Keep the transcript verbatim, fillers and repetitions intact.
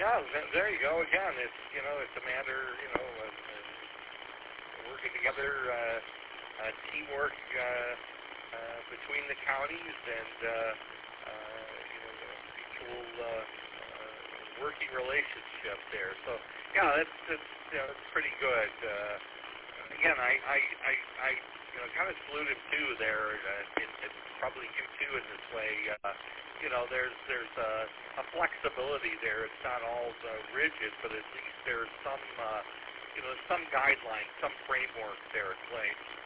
Yeah, th- there you go again. It's you know it's a matter you know of, of working together, uh, uh, teamwork uh, uh, between the counties, and uh, uh, you know the mutual uh, uh, working relationship there. So yeah, that's that's you know it's pretty good. Uh, again, I I I, I you know kind of salute him too there, uh, and, and probably you too in this way. Uh, you know, there's there's a, a flexibility there. It's not all uh, rigid, but at least there's some uh, you know some guidelines, some framework there at play.